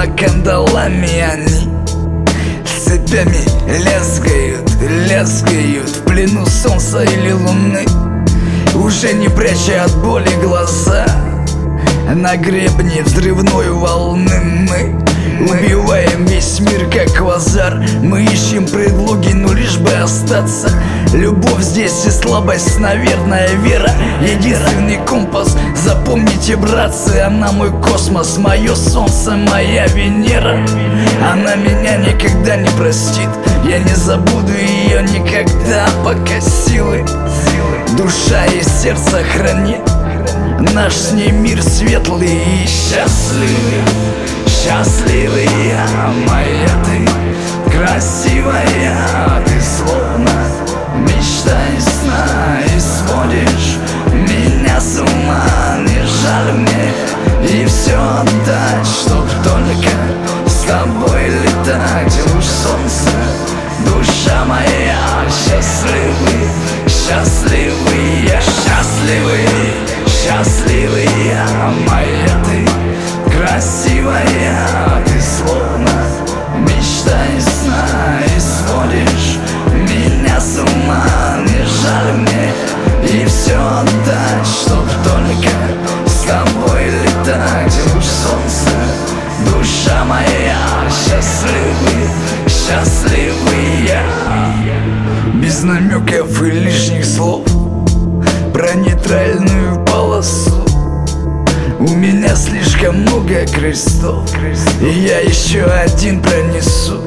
кандалами они цепями лязгают, лязгают в плену солнца или луны. Уже не пряча от боли глаза, на гребне взрывной волны мы убиваем весь мир как квазар. Мы ищем предлоги, но лишь бы остаться. Любовь здесь и слабость, наверное, вера единственный компас. Запомните, братцы, она мой космос, мое солнце, моя Венера. Она меня никогда не простит, я не забуду ее никогда, пока силы душа и сердце хранит. Наш с ней мир светлый и счастливый. Счастливый я, моя ты, красивая. Ты словно мечта и сна, и сводишь меня с ума. Не жаль мне и все отдать, чтоб только с тобой летать. Уж солнце, душа моя, счастливый, счастливый я, счастливый. Счастливый я, моя ты, красивая. Ты словно мечта и сна, и сводишь меня с ума. Не жаль мне и все отдать, чтоб только с тобой летать. Уж солнце, душа моя, счастливый, счастливый я. Без намеков и лишних слов про нейтральную полосу. У меня слишком много крестов, и я еще один пронесу.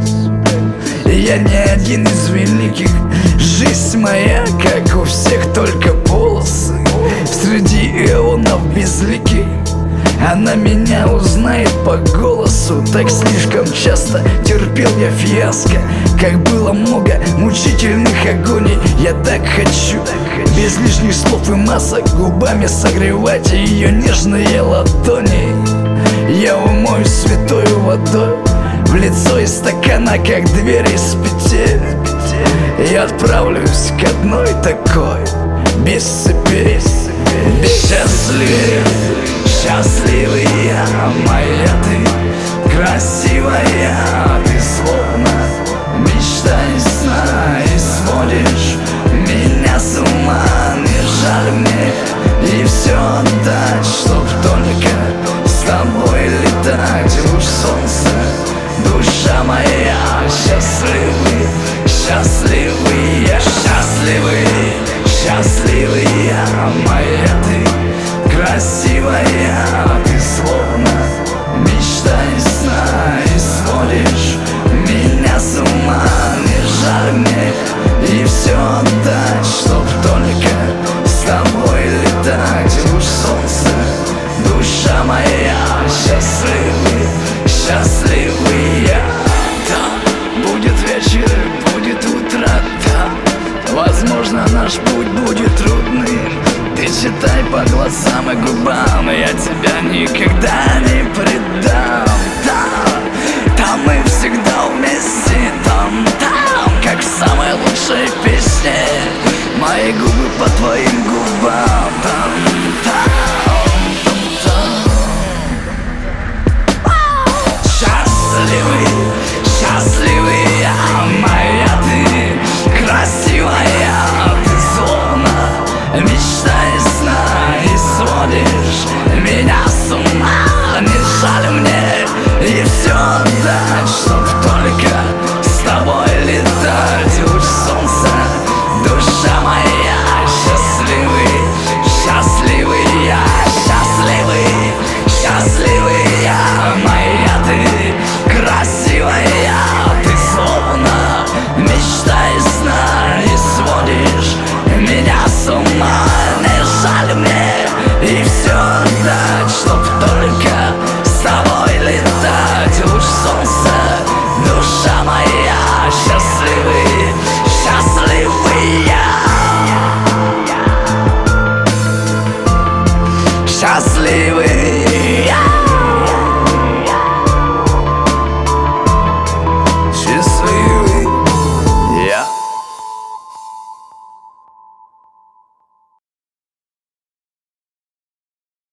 И я не один из великих. Жизнь моя, как у всех, только полосы среди эонов безликих. Она меня узнает по голосу. Так слишком часто терпел я фиаско, как было много мучительных агоний. Я так хочу без лишних слов и масок губами согревать ее нежные ладони. Я умою святой водой в лицо из стакана, как дверь из петель. Я отправлюсь к одной такой, без цепей, счастливый. Счастливый я, моя ты, красивая. Ты словно мечта и сна, и сводишь меня с ума. Не жаль мне и все отдать, чтоб только с тобой летать. Уж солнце, душа моя, счастливый, счастливый я, счастливый. Счастливый я, моя ты, красивая. Ты словно мечта и сна, и сводишь меня с ума. Не жаль мне и все отдать, чтоб только с тобой летать. Уж солнце, душа моя, счастливый, счастливый я. Да, будет вечер, будет утро, да. Возможно, наш путь будет трудным. Ты читай по глазам и губам, я тебя никогда не предам. Там мы всегда вместе, там, как в самой лучшей песне. Мои губы по твоим губам, Счастливый, счастливый я, моя ты, красивая. Ты словно мечта и сна, и сводишь меня с ума. Не жаль мне и все отдать, чтоб только с тобой летать. Уж солнце, душа моя, счастливый, счастливый я, счастливый, счастливый я, моя ты, красивая. Ты словно мечта и сна, и сводишь меня с ума. Не жаль мне и все отдать, чтоб только с тобой летать. Уж солнце, душа моя, счастливый, счастливый я. Счастливый